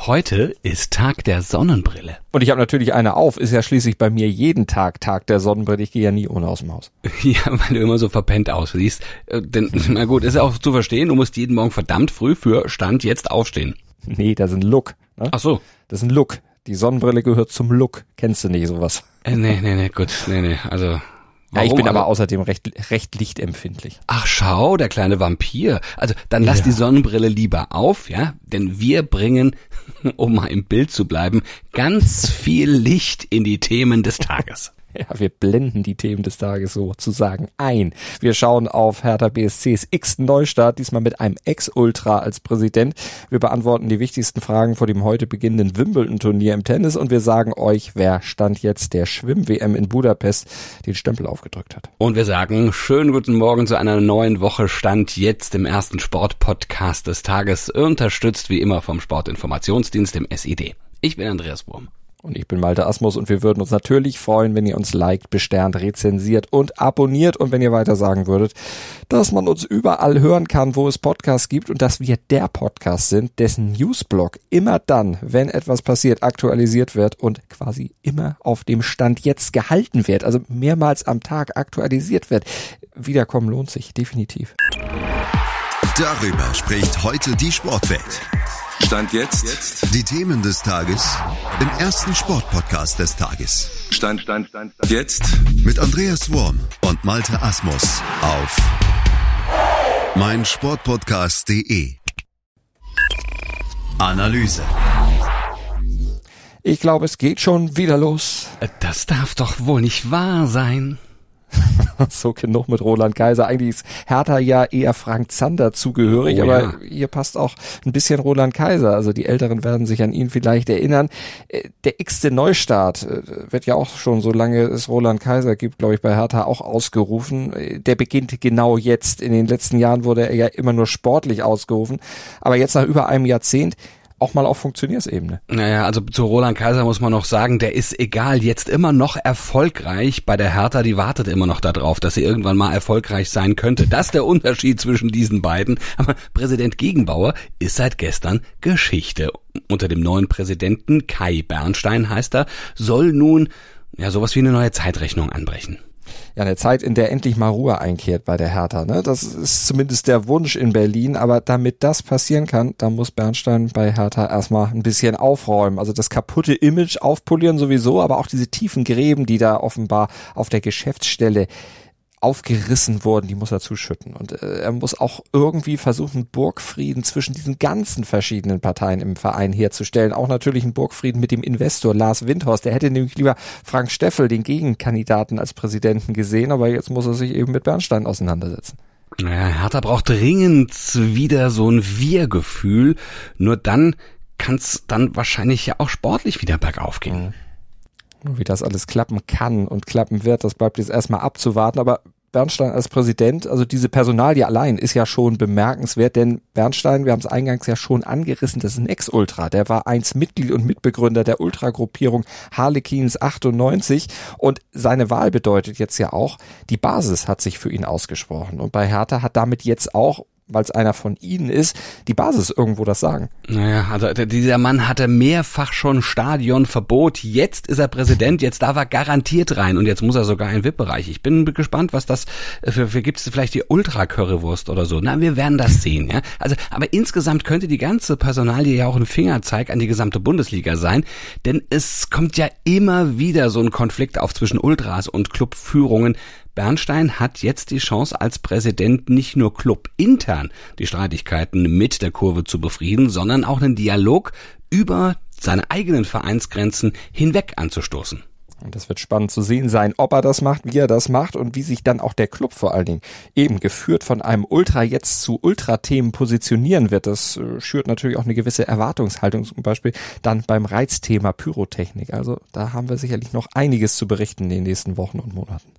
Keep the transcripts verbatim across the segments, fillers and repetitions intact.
Heute ist Tag der Sonnenbrille. Und ich habe natürlich eine auf, ist ja schließlich bei mir jeden Tag Tag der Sonnenbrille. Ich gehe ja nie ohne aus dem Haus. Ja, weil du immer so verpennt aussiehst. Denn, na gut, ist ja auch zu verstehen, du musst jeden Morgen verdammt früh für Stand jetzt aufstehen. Nee, das ist ein Look. Ne? Ach so. Das ist ein Look. Die Sonnenbrille gehört zum Look. Kennst du nicht sowas? Äh, nee, nee, nee, gut. Nee, nee, also... Ja, ich bin also? aber außerdem recht, recht lichtempfindlich. Ach schau, der kleine Vampir. Also dann lass Ja. die Sonnenbrille lieber auf, ja? Denn wir bringen, um mal im Bild zu bleiben, ganz viel Licht in die Themen des Tages. Ja, wir blenden die Themen des Tages sozusagen ein. Wir schauen auf Hertha B S Cs x-ten Neustart, diesmal mit einem Ex-Ultra als Präsident. Wir beantworten die wichtigsten Fragen vor dem heute beginnenden Wimbledon-Turnier im Tennis und wir sagen euch, wer Stand jetzt der Schwimm-W M in Budapest den Stempel aufgedrückt hat. Und wir sagen, schönen guten Morgen zu einer neuen Woche Stand jetzt im ersten Sportpodcast des Tages, unterstützt wie immer vom Sportinformationsdienst, dem S I D. Ich bin Andreas Wurm. Und ich bin Malte Asmus und wir würden uns natürlich freuen, wenn ihr uns liked, besternt, rezensiert und abonniert und wenn ihr weiter sagen würdet, dass man uns überall hören kann, wo es Podcasts gibt und dass wir der Podcast sind, dessen Newsblog immer dann, wenn etwas passiert, aktualisiert wird und quasi immer auf dem Stand jetzt gehalten wird, also mehrmals am Tag aktualisiert wird. Wiederkommen lohnt sich, definitiv. Darüber spricht heute die Sportwelt. Stand jetzt. jetzt. Die Themen des Tages im ersten Sportpodcast des Tages. Stand, Stand, Stand, Stand. Jetzt. Mit Andreas Wurm und Malte Asmus auf meinsportpodcast punkt de. Analyse. Ich glaube, es geht schon wieder los. Das darf doch wohl nicht wahr sein. So, genug mit Roland Kaiser. Eigentlich ist Hertha ja eher Frank Zander zugehörig, Oh, aber ja. hier passt auch ein bisschen Roland Kaiser. Also die Älteren werden sich an ihn vielleicht erinnern. Der x-te Neustart wird ja auch schon, so lange es Roland Kaiser gibt, glaube ich, bei Hertha auch ausgerufen. Der beginnt genau jetzt. In den letzten Jahren wurde er ja immer nur sportlich ausgerufen. Aber jetzt nach über einem Jahrzehnt auch mal auf Funktionärsebene. Naja, also zu Roland Kaiser muss man noch sagen, der ist egal, jetzt immer noch erfolgreich bei der Hertha, die wartet immer noch darauf, dass sie irgendwann mal erfolgreich sein könnte. Das ist der Unterschied zwischen diesen beiden. Aber Präsident Gegenbauer ist seit gestern Geschichte. Unter dem neuen Präsidenten, Kai Bernstein heißt er, soll nun ja sowas wie eine neue Zeitrechnung anbrechen. Ja, eine Zeit, in der endlich mal Ruhe einkehrt bei der Hertha, ne? Das ist zumindest der Wunsch in Berlin, aber damit das passieren kann, da muss Bernstein bei Hertha erstmal ein bisschen aufräumen. Also das kaputte Image aufpolieren sowieso, aber auch diese tiefen Gräben, die da offenbar auf der Geschäftsstelle aufgerissen wurden, die muss er zuschütten. Und äh, er muss auch irgendwie versuchen, Burgfrieden zwischen diesen ganzen verschiedenen Parteien im Verein herzustellen. Auch natürlich einen Burgfrieden mit dem Investor Lars Windhorst. Der hätte nämlich lieber Frank Steffel, den Gegenkandidaten, als Präsidenten gesehen, aber jetzt muss er sich eben mit Bernstein auseinandersetzen. Naja, Hertha braucht dringend wieder so ein Wir-Gefühl. Nur dann kann es dann wahrscheinlich ja auch sportlich wieder bergauf gehen. Mhm. Wie das alles klappen kann und klappen wird, das bleibt jetzt erstmal abzuwarten. Aber Bernstein als Präsident, also diese Personalie allein ist ja schon bemerkenswert, denn Bernstein, wir haben es eingangs ja schon angerissen, das ist ein Ex-Ultra. Der war einst Mitglied und Mitbegründer der Ultragruppierung Harlequins achtundneunzig und seine Wahl bedeutet jetzt ja auch, die Basis hat sich für ihn ausgesprochen. Und bei Hertha hat damit jetzt auch, weil es einer von ihnen ist, die Basis irgendwo das Sagen. Naja, also dieser Mann hatte mehrfach schon Stadionverbot, jetzt ist er Präsident, jetzt darf er garantiert rein und jetzt muss er sogar in den V I P-Bereich. Ich bin gespannt, was das für, für gibt es vielleicht die Ultra-Currywurst oder so. Na, wir werden das sehen, ja. Also, aber insgesamt könnte die ganze Personalie ja auch ein Fingerzeig an die gesamte Bundesliga sein, denn es kommt ja immer wieder so ein Konflikt auf zwischen Ultras und Clubführungen. Bernstein hat jetzt die Chance, als Präsident nicht nur clubintern die Streitigkeiten mit der Kurve zu befrieden, sondern auch einen Dialog über seine eigenen Vereinsgrenzen hinweg anzustoßen. Und das wird spannend zu sehen sein, ob er das macht, wie er das macht und wie sich dann auch der Club vor allen Dingen eben geführt von einem Ultra jetzt zu Ultra-Themen positionieren wird. Das äh, schürt natürlich auch eine gewisse Erwartungshaltung, zum Beispiel dann beim Reizthema Pyrotechnik. Also da haben wir sicherlich noch einiges zu berichten in den nächsten Wochen und Monaten.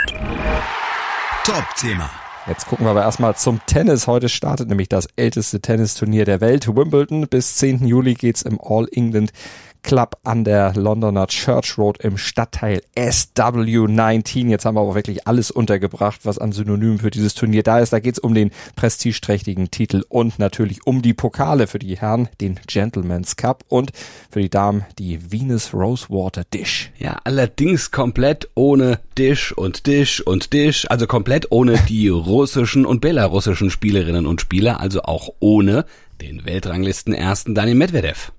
Top-Thema. Jetzt gucken wir aber erstmal zum Tennis. Heute startet nämlich das älteste Tennisturnier der Welt, Wimbledon. Bis zehnten Juli geht's im All England Club an der Londoner Church Road im Stadtteil S W neunzehn. Jetzt haben wir aber wirklich alles untergebracht, was an Synonymen für dieses Turnier da ist. Da geht's um den prestigeträchtigen Titel und natürlich um die Pokale. Für die Herren den Gentleman's Cup und für die Damen die Venus Rosewater Dish. Ja, allerdings komplett ohne Dish und Dish und Dish, also komplett ohne die russischen und belarussischen Spielerinnen und Spieler, also auch ohne den Weltranglisten-Ersten Daniil Medvedev.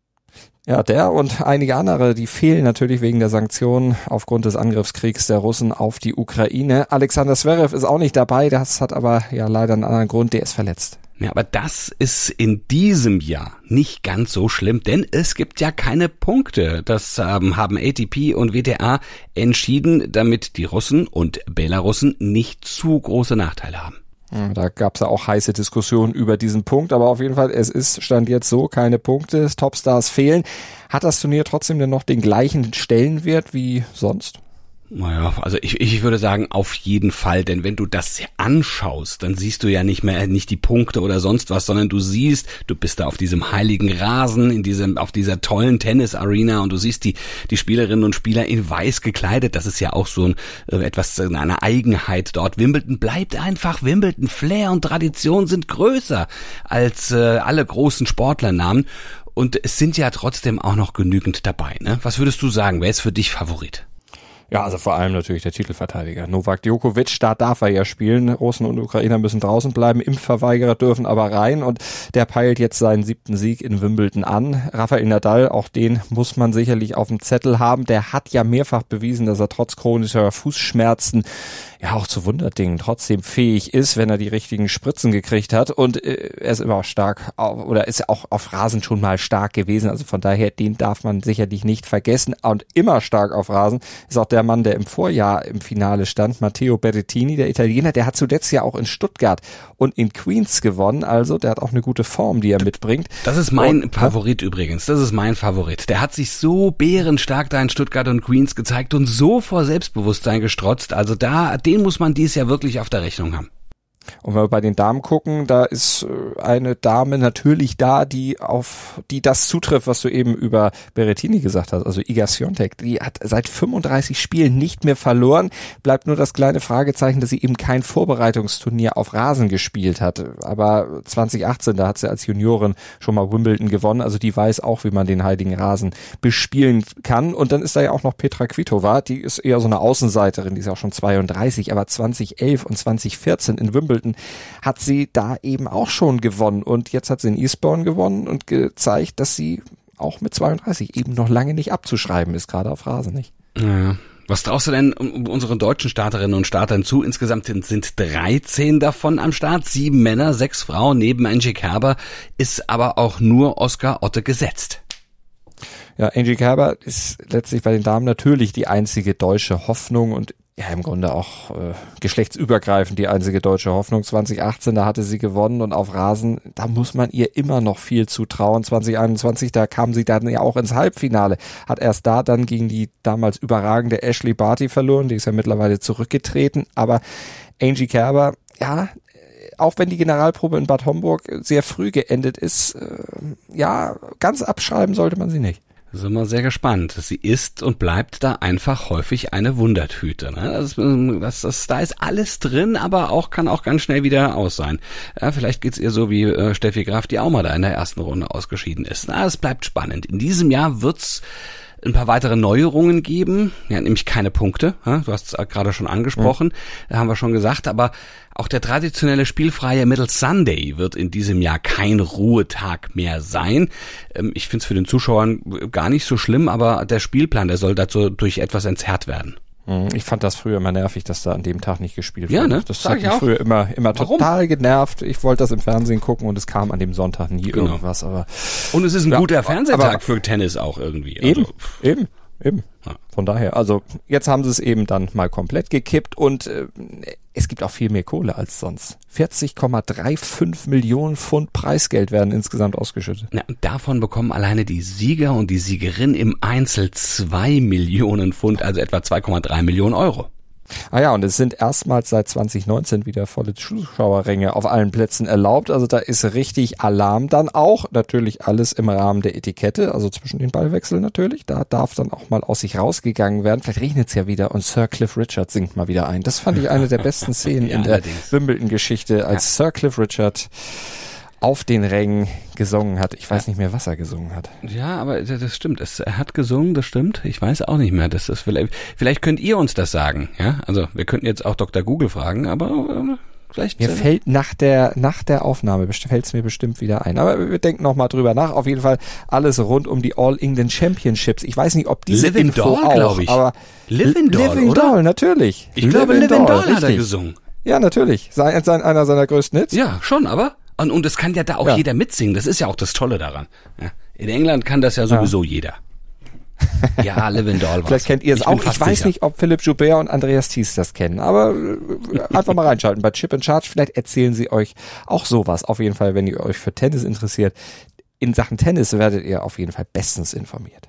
Ja, der und einige andere, die fehlen natürlich wegen der Sanktionen aufgrund des Angriffskriegs der Russen auf die Ukraine. Alexander Zverev ist auch nicht dabei, das hat aber ja leider einen anderen Grund, der ist verletzt. Ja, aber das ist in diesem Jahr nicht ganz so schlimm, denn es gibt ja keine Punkte. Das ähm, haben A T P und W T A entschieden, damit die Russen und Belarussen nicht zu große Nachteile haben. Da gab es ja auch heiße Diskussionen über diesen Punkt, aber auf jeden Fall, es ist, stand jetzt so, keine Punkte, Topstars fehlen. Hat das Turnier trotzdem denn noch den gleichen Stellenwert wie sonst? Naja, also ich, ich würde sagen, auf jeden Fall, denn wenn du das anschaust, dann siehst du ja nicht mehr, nicht die Punkte oder sonst was, sondern du siehst, du bist da auf diesem heiligen Rasen, in diesem, auf dieser tollen Tennis-Arena und du siehst die, die Spielerinnen und Spieler in weiß gekleidet. Das ist ja auch so ein, etwas, eine Eigenheit dort. Wimbledon bleibt einfach Wimbledon. Flair und Tradition sind größer als äh, alle großen Sportlernamen und es sind ja trotzdem auch noch genügend dabei, ne? Was würdest du sagen? Wer ist für dich Favorit? Ja, also vor allem natürlich der Titelverteidiger Novak Djokovic, da darf er ja spielen. Russen und Ukrainer müssen draußen bleiben, Impfverweigerer dürfen aber rein und der peilt jetzt seinen siebten Sieg in Wimbledon an. Rafael Nadal, auch den muss man sicherlich auf dem Zettel haben. Der hat ja mehrfach bewiesen, dass er trotz chronischer Fußschmerzen ja auch zu Wunderdingen trotzdem fähig ist, wenn er die richtigen Spritzen gekriegt hat und äh, er ist immer auch stark oder ist auch auf Rasen schon mal stark gewesen, also von daher, den darf man sicherlich nicht vergessen und immer stark auf Rasen ist auch der Mann, der im Vorjahr im Finale stand, Matteo Berrettini, der Italiener, der hat zuletzt ja auch in Stuttgart und in Queens gewonnen, also der hat auch eine gute Form, die er mitbringt. Das ist mein und, Favorit übrigens, das ist mein Favorit. Der hat sich so bärenstark da in Stuttgart und Queens gezeigt und so vor Selbstbewusstsein gestrotzt, also da, den muss man dies Jahr wirklich auf der Rechnung haben. Und wenn wir bei den Damen gucken, da ist eine Dame natürlich da, die auf die das zutrifft, was du eben über Berrettini gesagt hast, also Iga Świątek. Die hat seit fünfunddreißig Spielen nicht mehr verloren, bleibt nur das kleine Fragezeichen, dass sie eben kein Vorbereitungsturnier auf Rasen gespielt hat. Aber zwanzig achtzehn, da hat sie als Juniorin schon mal Wimbledon gewonnen, also die weiß auch, wie man den heiligen Rasen bespielen kann. Und dann ist da ja auch noch Petra Kvitova, die ist eher so eine Außenseiterin, die ist auch schon zweiunddreißig, aber zwanzig elf und zwanzig vierzehn in Wimbledon hat sie da eben auch schon gewonnen und jetzt hat sie in Eastbourne gewonnen und gezeigt, dass sie auch mit zweiunddreißig eben noch lange nicht abzuschreiben ist, gerade auf Rasen nicht. Ja. Was traust du denn unseren deutschen Starterinnen und Startern zu? Insgesamt sind, sind dreizehn davon am Start, sieben Männer, sechs Frauen, neben Angie Kerber ist aber auch nur Oskar Otte gesetzt. Ja, Angie Kerber ist letztlich bei den Damen natürlich die einzige deutsche Hoffnung und ja, im Grunde auch äh, geschlechtsübergreifend die einzige deutsche Hoffnung. zwanzig achtzehn, da hatte sie gewonnen und auf Rasen, da muss man ihr immer noch viel zutrauen. zwanzig einundzwanzig, da kam sie dann ja auch ins Halbfinale. Hat erst da dann gegen die damals überragende Ashley Barty verloren, die ist ja mittlerweile zurückgetreten. Aber Angie Kerber, ja, auch wenn die Generalprobe in Bad Homburg sehr früh geendet ist, äh, ja, ganz abschreiben sollte man sie nicht. Sind wir sehr gespannt. Sie ist und bleibt da einfach häufig eine Wundertüte. Ne? Das, das, das, da ist alles drin, aber auch kann auch ganz schnell wieder aus sein. Ja, vielleicht geht's ihr so wie äh, Steffi Graf, die auch mal da in der ersten Runde ausgeschieden ist. Na, es bleibt spannend. In diesem Jahr wird's ein paar weitere Neuerungen geben, ja, nämlich keine Punkte, ja, du hast es gerade schon angesprochen, ja. Haben wir schon gesagt, aber auch der traditionelle spielfreie Middle Sunday wird in diesem Jahr kein Ruhetag mehr sein. Ich finde es für den Zuschauern gar nicht so schlimm, aber der Spielplan, der soll dazu durch etwas entzerrt werden. Ich fand das früher immer nervig, dass da an dem Tag nicht gespielt ja, wurde. Ne? Das hat mich früher immer, immer total genervt. Ich wollte das im Fernsehen gucken und es kam an dem Sonntag nie genau. irgendwas. Aber und es ist ein ja, guter Fernsehtag aber, für Tennis auch irgendwie. Eben, also, eben, eben. Ja. Von daher, also jetzt haben sie es eben dann mal komplett gekippt und äh, es gibt auch viel mehr Kohle als sonst. vierzig Komma fünfunddreißig Millionen Pfund Preisgeld werden insgesamt ausgeschüttet. Na, und davon bekommen alleine die Sieger und die Siegerin im Einzel zwei Millionen Pfund, also etwa zwei Komma drei Millionen Euro. Ah ja, und es sind erstmals seit zwanzig neunzehn wieder volle Zuschauerränge auf allen Plätzen erlaubt. Also da ist richtig Alarm dann auch. Natürlich alles im Rahmen der Etikette, also zwischen den Ballwechseln natürlich. Da darf dann auch mal aus sich rausgegangen werden. Vielleicht regnet es ja wieder und Sir Cliff Richard singt mal wieder ein. Das fand ich eine der besten Szenen ja, in der Wimbledon-Geschichte, als ja. Sir Cliff Richard auf den Rängen gesungen hat. Ich weiß nicht mehr, was er gesungen hat. Ja, aber das stimmt. Es, er hat gesungen, das stimmt. Ich weiß auch nicht mehr. Das ist vielleicht, vielleicht könnt ihr uns das sagen. Ja, also wir könnten jetzt auch Doktor Google fragen, aber äh, vielleicht. Mir fällt nach der nach der Aufnahme fällt es mir bestimmt wieder ein. Aber wir denken noch mal drüber nach. Auf jeden Fall alles rund um die All England Championships. Ich weiß nicht, ob diese Live in Info Doll, auch, glaube ich. Aber Live in Doll, Live in oder? Doll, natürlich. Ich glaube, Live in Doll hat er gesungen. Ja, natürlich. Sein, sein, einer seiner größten Hits. Ja, schon, aber Und, und es kann ja da auch ja. jeder mitsingen. Das ist ja auch das Tolle daran. Ja. In England kann das ja sowieso ja. jeder. Ja, Live in Doll. Vielleicht kennt ihr es auch. Ich weiß sicher. nicht, ob Philipp Joubert und Andreas Thies das kennen, aber einfach mal reinschalten bei Chip and Charge. Vielleicht erzählen sie euch auch sowas. Auf jeden Fall, wenn ihr euch für Tennis interessiert. In Sachen Tennis werdet ihr auf jeden Fall bestens informiert.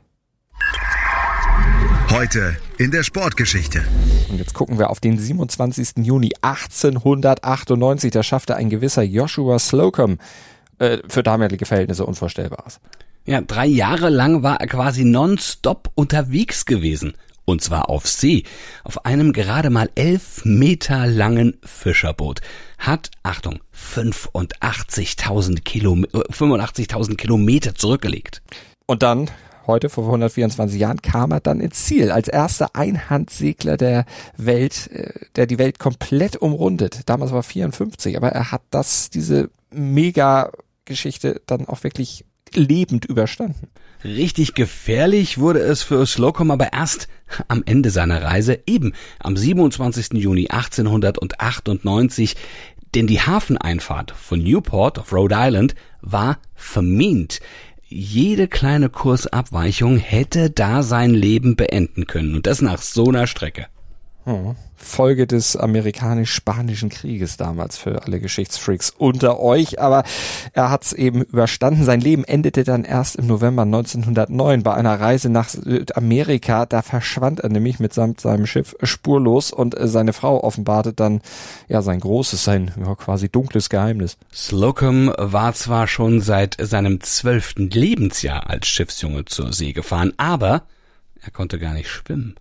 Heute in der Sportgeschichte. Und jetzt gucken wir auf den siebenundzwanzigsten Juni achtzehnhundertachtundneunzig. Da schaffte ein gewisser Joshua Slocum äh, für damalige Verhältnisse Unvorstellbares. Ja, drei Jahre lang war er quasi nonstop unterwegs gewesen. Und zwar auf See. Auf einem gerade mal elf Meter langen Fischerboot. Hat, Achtung, fünfundachtzigtausend Kilometer, fünfundachtzigtausend Kilometer zurückgelegt. Und dann, heute vor hundertvierundzwanzig Jahren, kam er dann ins Ziel. Als erster Einhandsegler der Welt, der die Welt komplett umrundet. Damals war er vierundfünfzig, aber er hat das, diese Mega-Geschichte dann auch wirklich lebend überstanden. Richtig gefährlich wurde es für Slocum aber erst am Ende seiner Reise, eben am siebenundzwanzigsten Juni achtzehnhundertachtundneunzig, denn die Hafeneinfahrt von Newport auf Rhode Island war vermint. Jede kleine Kursabweichung hätte da sein Leben beenden können und das nach so einer Strecke. Hm. Folge des amerikanisch-spanischen Krieges damals für alle Geschichtsfreaks unter euch, aber er hat es eben überstanden. Sein Leben endete dann erst im November neunzehnhundertneun bei einer Reise nach Südamerika. Da verschwand er nämlich mitsamt seinem Schiff spurlos und seine Frau offenbarte dann ja sein großes, sein ja, quasi dunkles Geheimnis. Slocum war zwar schon seit seinem zwölften Lebensjahr als Schiffsjunge zur See gefahren, aber er konnte gar nicht schwimmen.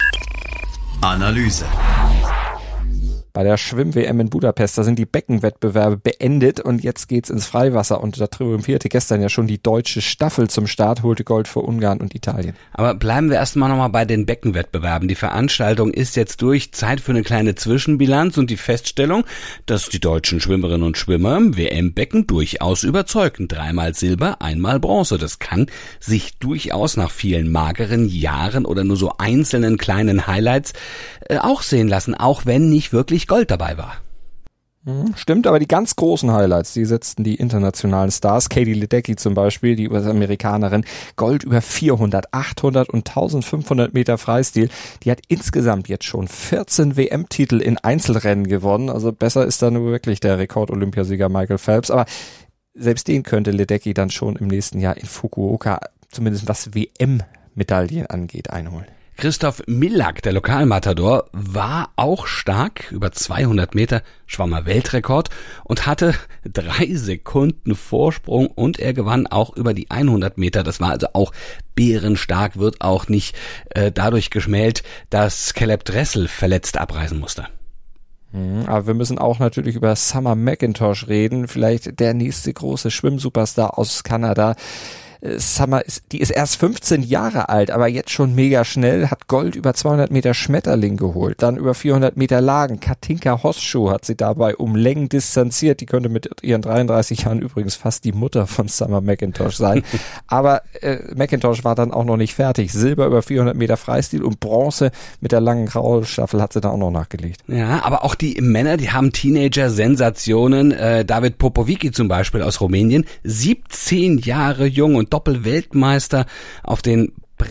Analyse. Bei der Schwimm-W M in Budapest, da sind die Beckenwettbewerbe beendet und jetzt geht's ins Freiwasser und da triumphierte gestern ja schon die deutsche Staffel zum Start, holte Gold für Ungarn und Italien. Aber bleiben wir erstmal nochmal bei den Beckenwettbewerben. Die Veranstaltung ist jetzt durch, Zeit für eine kleine Zwischenbilanz und die Feststellung, dass die deutschen Schwimmerinnen und Schwimmer im W M-Becken durchaus überzeugen. Dreimal Silber, einmal Bronze. Das kann sich durchaus nach vielen mageren Jahren oder nur so einzelnen kleinen Highlights äh, auch sehen lassen, auch wenn nicht wirklich Gold dabei war. Stimmt, aber die ganz großen Highlights, die setzten die internationalen Stars, Katie Ledecky zum Beispiel, die U S-Amerikanerin, Gold über vierhundert, achthundert und eintausendfünfhundert Meter Freistil. Die hat insgesamt jetzt schon vierzehn W M-Titel in Einzelrennen gewonnen, also besser ist da nur wirklich der Rekord-Olympiasieger Michael Phelps, aber selbst den könnte Ledecky dann schon im nächsten Jahr in Fukuoka, zumindest was W M-Medaillen angeht, einholen. Christoph Millak, der Lokalmatador, war auch stark, über zweihundert Meter, schwamm er Weltrekord und hatte drei Sekunden Vorsprung und er gewann auch über die hundert Meter. Das war also auch bärenstark, wird auch nicht äh, dadurch geschmält, dass Caleb Dressel verletzt abreisen musste. Aber wir müssen auch natürlich über Summer McIntosh reden, vielleicht der nächste große Schwimmsuperstar aus Kanada. Summer ist, die ist erst fünfzehn Jahre alt, aber jetzt schon mega schnell, hat Gold über zweihundert Meter Schmetterling geholt, dann über vierhundert Meter Lagen. Katinka Hosschuh hat sie dabei um Längen distanziert, die könnte mit ihren dreiunddreißig Jahren übrigens fast die Mutter von Summer McIntosh sein. Aber äh, McIntosh war dann auch noch nicht fertig. Silber über vierhundert Meter Freistil und Bronze mit der langen Kraulstaffel hat sie da auch noch nachgelegt. Ja, aber auch die Männer, die haben Teenager-Sensationen. Äh, David Popovici zum Beispiel aus Rumänien, siebzehn Jahre jung und Doppelweltmeister auf den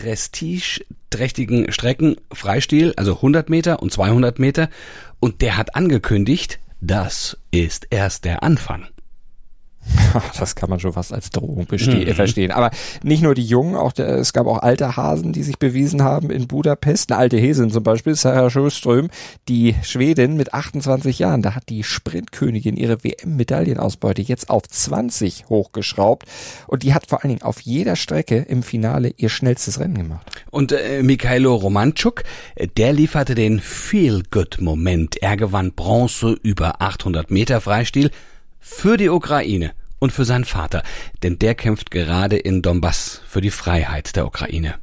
prestigeträchtigen Strecken Freistil, also hundert Meter und zweihundert Meter. Und der hat angekündigt, das ist erst der Anfang. Das kann man schon fast als Drohung bestehen, mhm. verstehen. Aber nicht nur die Jungen, auch der, es gab auch alte Hasen, die sich bewiesen haben in Budapest. Eine alte Häsin zum Beispiel, Sarah Sjöström, die Schwedin mit achtundzwanzig Jahren. Da hat die Sprintkönigin ihre W M-Medaillenausbeute jetzt auf zwanzig hochgeschraubt. Und die hat vor allen Dingen auf jeder Strecke im Finale ihr schnellstes Rennen gemacht. Und äh, Mikhailo Romanchuk, der lieferte den Feel-Good-Moment. Er gewann Bronze über achthundert Meter Freistil für die Ukraine und für seinen Vater, denn der kämpft gerade in Donbass für die Freiheit der Ukraine.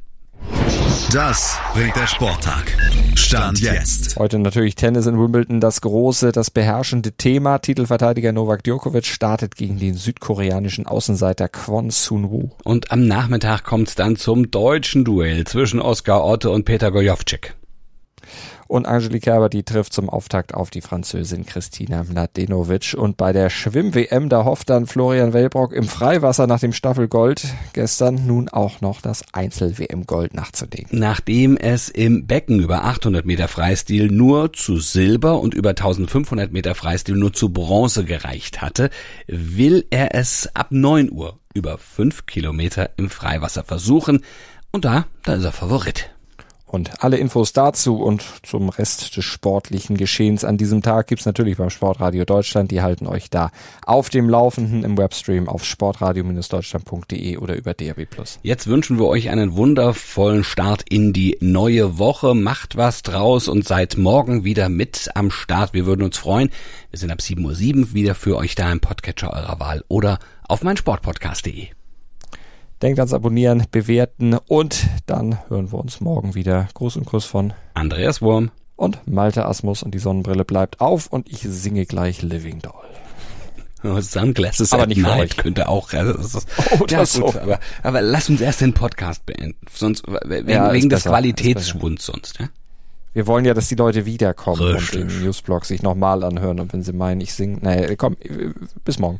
Das bringt der Sporttag. Stand jetzt. Heute natürlich Tennis in Wimbledon, das große, das beherrschende Thema. Titelverteidiger Novak Djokovic startet gegen den südkoreanischen Außenseiter Kwon Soon-woo. Und am Nachmittag kommt es dann zum deutschen Duell zwischen Oskar Otte und Peter Gojowczyk. Und Angelique Kerber, die trifft zum Auftakt auf die Französin Kristina Mladenovic. Und bei der Schwimm-W M, da hofft dann Florian Wellbrock im Freiwasser nach dem Staffelgold gestern nun auch noch das Einzel-W M-Gold nachzulegen. Nachdem es im Becken über achthundert Meter Freistil nur zu Silber und über eintausendfünfhundert Meter Freistil nur zu Bronze gereicht hatte, will er es ab neun Uhr über fünf Kilometer im Freiwasser versuchen. Und da, da ist er Favorit. Und alle Infos dazu und zum Rest des sportlichen Geschehens an diesem Tag gibt's natürlich beim Sportradio Deutschland. Die halten euch da auf dem Laufenden im Webstream auf sportradio Deutschland punkt de oder über D A B plus. Jetzt wünschen wir euch einen wundervollen Start in die neue Woche. Macht was draus und seid morgen wieder mit am Start. Wir würden uns freuen. Wir sind ab sieben Uhr sieben wieder für euch da im Podcatcher eurer Wahl oder auf meinsportpodcast punkt de. Denkt ans Abonnieren, Bewerten und dann hören wir uns morgen wieder. Gruß und Kuss von Andreas Wurm und Malte Asmus und die Sonnenbrille bleibt auf und ich singe gleich Living Doll. Oh, Sunglasses aber at nicht Night könnte auch. Also das ist, oh, ja, das gut, so. aber, aber lass uns erst den Podcast beenden. Sonst wegen, ja, wegen des besser, Qualitätsschwunds sonst. Ja? Wir wollen ja, dass die Leute wiederkommen Richtig. und den Newsblog sich nochmal anhören und wenn sie meinen, ich singe, naja, komm, bis morgen.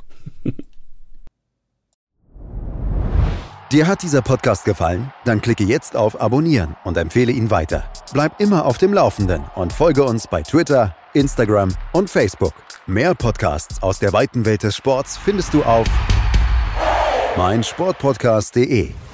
Dir hat dieser Podcast gefallen? Dann klicke jetzt auf Abonnieren und empfehle ihn weiter. Bleib immer auf dem Laufenden und folge uns bei Twitter, Instagram und Facebook. Mehr Podcasts aus der weiten Welt des Sports findest du auf meinsportpodcast punkt de.